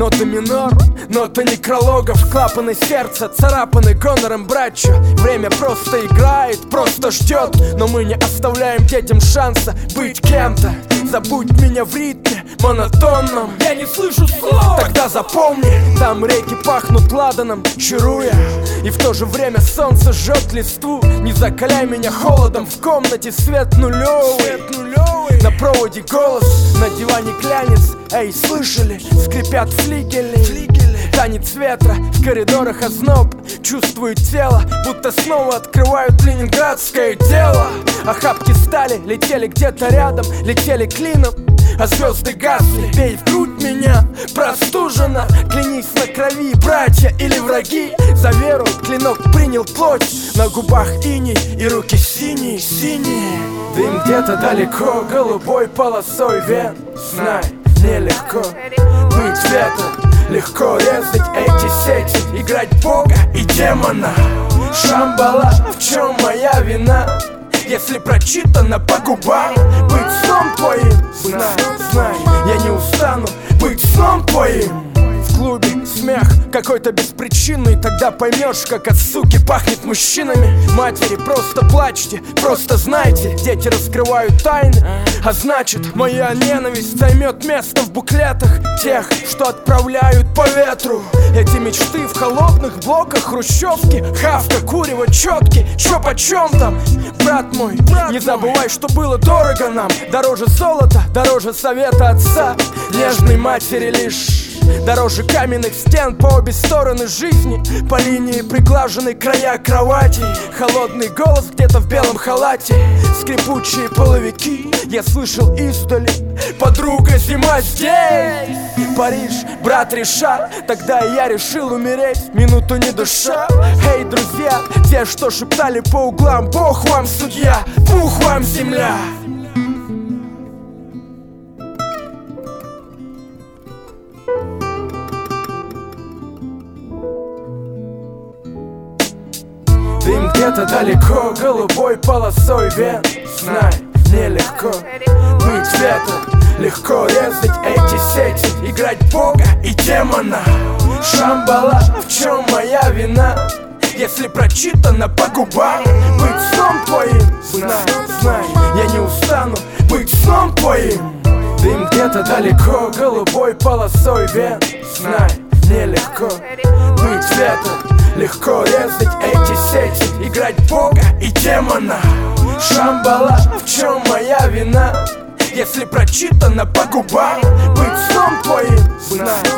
ноты минор, ноты некрологов, клапаны сердца, царапаны гонором братча. Время просто играет, просто ждет, но мы не оставляем детям шанса быть кем-то. Забудь меня в ритме монотонном, я не слышу слов. Тогда запомни, там реки пахнут ладаном, чаруя, и в то же время солнце жжет листву. Не закаляй меня холодом, в комнате свет нулевый. На проводе голос, на диване клянец. Эй, слышали? Скрипят флигели. Танец ветра, в коридорах озноб. Чувствую тело, будто снова открывают ленинградское дело. Охапки стали, летели где-то рядом, летели клином, а звезды гасли. Бей в грудь меня, простужена. Клянись на крови, братья или враги. За веру клинок принял плоть. На губах иней и руки синие. Дым где-то далеко, голубой полосой вен. Знай, нелегко быть ветром, легко резать эти сети, играть бога и демона. Шамбала, в чем моя вина? Если прочитано по губам, быть сном твоим. Знай, я не устану быть сном твоим. В клубе смех какой-то беспричинный, тогда поймешь, как от суки пахнет мужчинами. Матери, просто плачьте, просто знайте, дети раскрывают тайны, а значит, моя ненависть займет место в буклетах тех, что отправляют по ветру. Эти мечты в холодных блоках хрущевки, хавка, курево, четки, чё почем там? Брат мой, не забывай, что было дорого нам. Дороже золота, дороже совета отца, нежной матери лишь. Дороже каменных стен по обе стороны жизни, по линии приглажены края кровати. Холодный голос где-то в белом халате, скрипучие половики я слышал издали. Подруга, зима здесь. Париж, брат Ришар, тогда я решил умереть, минуту не душа. Эй, друзья, те, что шептали по углам: Бог вам судья, пух вам земля. Дым где-то далеко, голубой полосой вен. Знай, нелегко быть ветром, легко резать эти сети, играть бога и демона. Шамбала, в чем моя вина? Если прочитано по губам, быть сном твоим. Знай, я не устану быть сном твоим. Дым где-то далеко, голубой полосой вен. Знай, нелегко быть ветром, легко резать эти сети, играть бога и демона. Шамбала, в чем моя вина? Если прочитано по губам, быть сном твоим. Знай,